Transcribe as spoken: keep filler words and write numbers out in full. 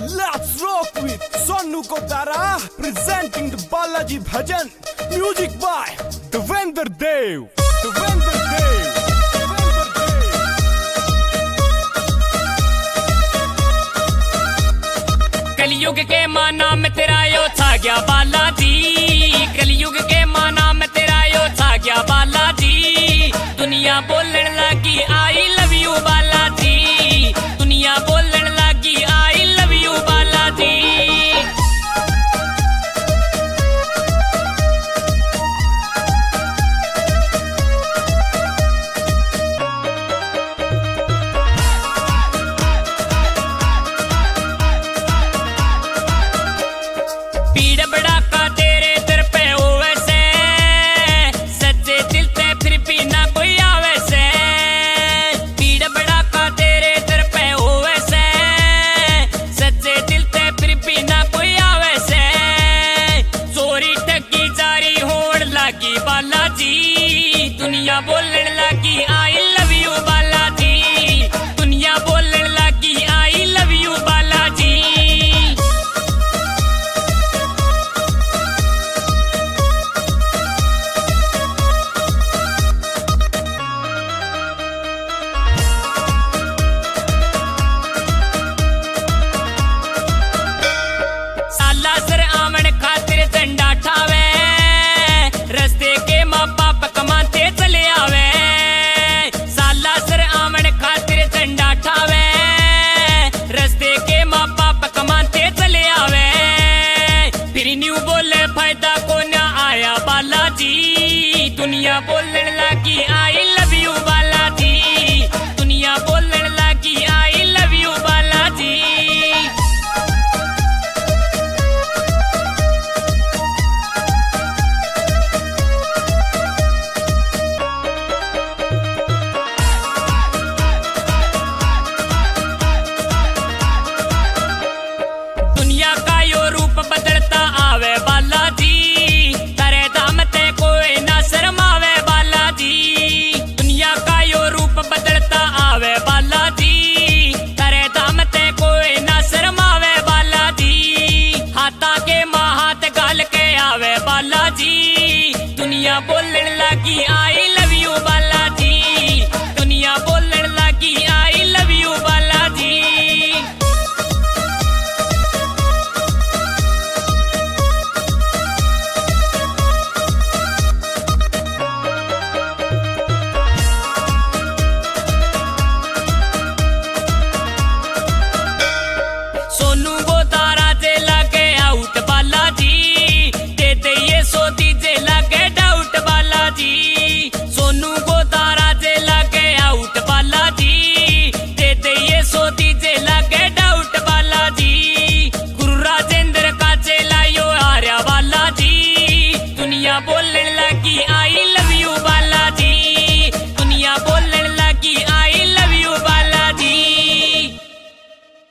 Let's rock with Sonu Kotara presenting the Balaji Bhajan. Music by Devendra Dev. Devendra Dev. कलयुग के माना में तेरा यो छा गया बालाजी। कलयुग के माना में तेरा यो छा गया बालाजी। दुनिया बोलने लगी आई लव यू बालाजी। दुनिया बोलने लगी आई लव यू बालाजी। पीड़ बड़ा का तेरे दर पे होवे से, सच्चे दिल ते फिर भी ना कोई आवे से। पीड़ बड़ा का तेरे दर पे होवे से, सच्चे दिल ते फिर भी ना कोई आवे से। चोरी ठगी जारी होड़ लगी बालाजी। दुनिया बोलने लगी आई लव यू बालाजी। दुनिया बोलने लगी आई लव यू बालाजी। साला सर आमन खातिर झंडा ठावे, रस्ते के माँ बाप कमाते चले आवे। साला सर आमन खातिर झंडा ठावे, रस्ते के माँ बाप कमाते चले आवे। फिर न्यू बोले फायदा को ना आया बालाजी। दुनिया बोलने लगी आई लव यू बालाजी। दुनिया बोलने लगी आई लव यू बालाजी। दुनिया का यो रूप बदलता आवे बालाजी। तारे दाम ते कोई ना शर्मावे बालाजी। दुनिया का यो रूप बदलता आवे बालाजी। तारे दाम ते कोई ना शर्मावे बालाजी। हाथा के माँ हाथ गाल के आवे बालाजी। दुनिया बोलने लगी आई लव यू बालाजी। दुनिया बोलने लगी I love you Balaji. Sonu Goda